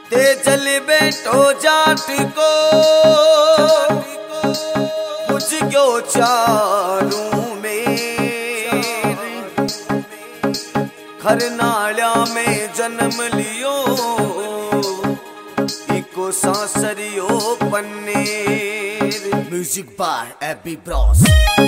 ते चल बैठो जाट को कुछ क्यों चारूं में खरनाड़ा में जन्म लियो इको सांसरियो पन्नेर। Music by AB bros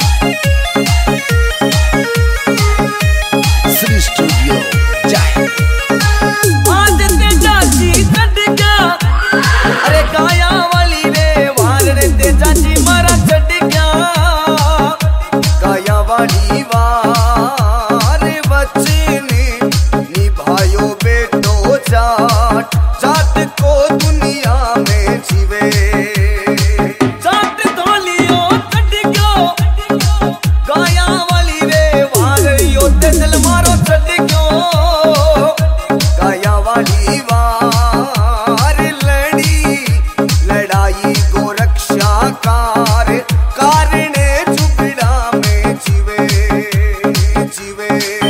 Shri studio जाए। आज ते चाची कट गया अरे काया वाली रे वार ते चाची मारा चढ़ गया काया वाली वार बच्चे ने निभायो बेटो जाट जाट को दुनिया में जीवे जाट धोलियो कट गयो काया वाली रे वार यो ते चल मारो चढ़ गयो काया वाली वार लड़ी लड़ाई को रक्षा कार कारणे झुगड़ा में जीवे जीवे।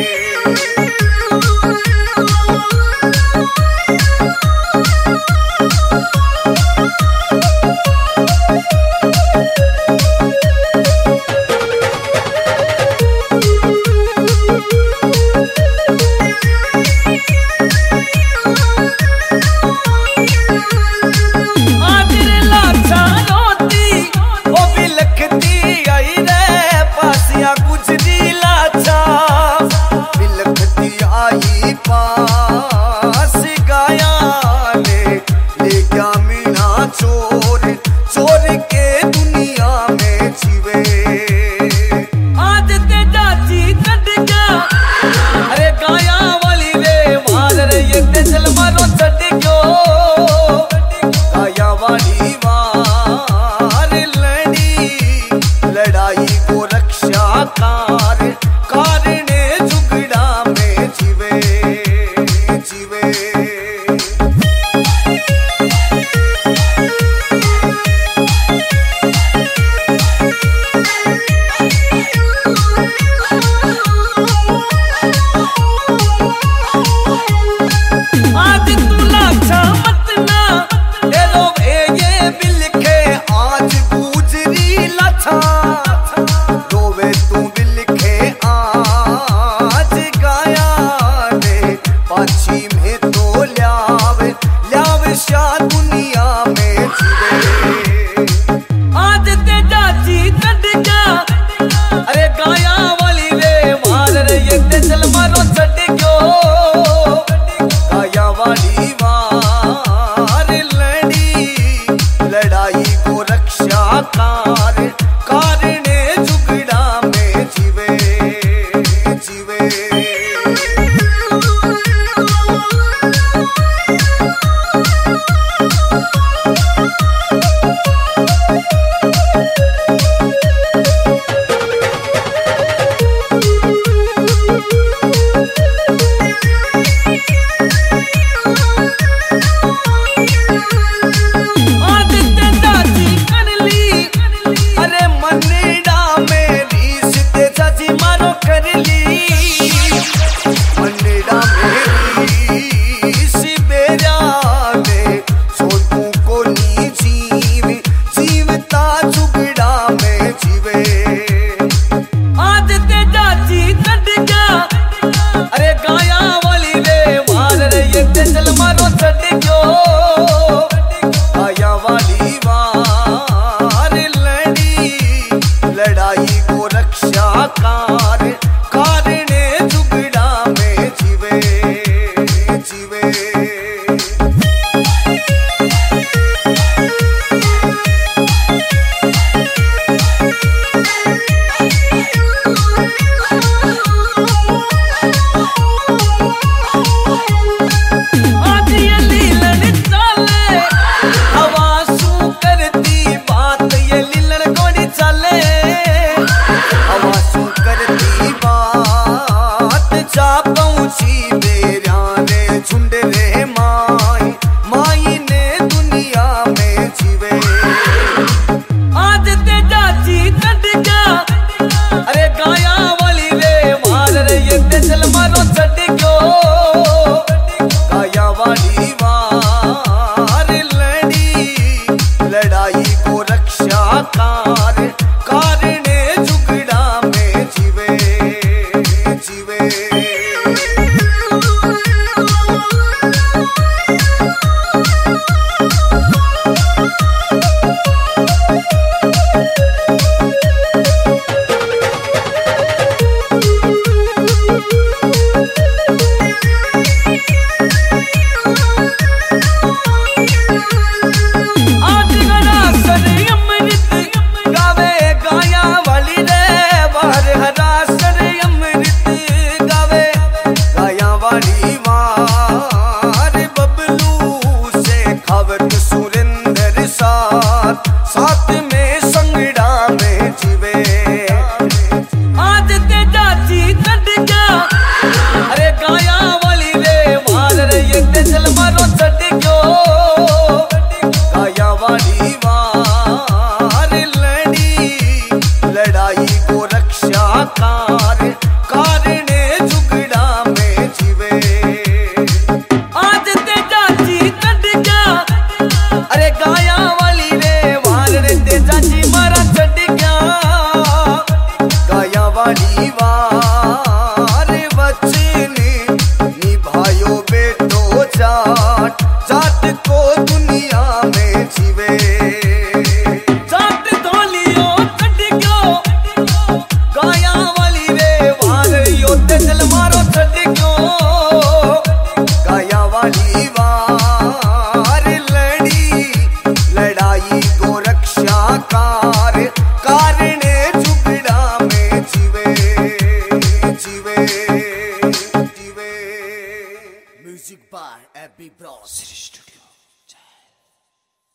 पास गाया ले गया मीना चोर चोर के दुनिया में जीवे। आज ते चाची कट गया अरे गाया वाली रे मार रे ये ते चल मारो चढ़ गयो गाया वाली मार लड़ी लड़ाई को रक्षा कार कारणे झुगड़ा में जीवे जीवे। आज तू लाचा मत ना ए लो ये बिलखे आज गुजरी लाचा रोवे तू बिलखे आज गाया ने पाछी में तो ल्यावे ल्यावे शाह दुनिया में जीवे। आज ते चाची कट गया अरे गाया वाली रे मार रे ये ते चल मारो चढ़ गयो गाया वाली मार लड़ी लड़ाई को रक्षा कार कारणे झुगड़ा में जीवे जीवे। आज ते चाची कर ली अरे मनेडा में रीस ते चाची मारो कर ली मनेडा में रीस बेरा में छोटू को नी जीव जीवता झुगड़ा में जीवे। आज ते चाची कट गया अरे गाया वाली रे मार रे ये ते चल मारो चढ़ गयो गाया वाली वार लड़ी लड़ाई को रक्षा कार कारणे झुगड़ा में जीवे जीवे। आज ये लीलन चाले आवाज़ू करती बात ये लीलन गोड़ी चाले आवाज़ू करती बात जा पहुंची बेरा रे झुंड रे माई माई ने दुनिया में जीवे। आज ते चाची कट गया अरे गाया वाली रे मार रे ये ते चल मारो चढ़ गयो गाया वाली वार वाली वार लड़ी लड़ाई को रक्षाकार कारणे झुगड़ा में जीवे जीवे जीवे। Music by AB bros studio.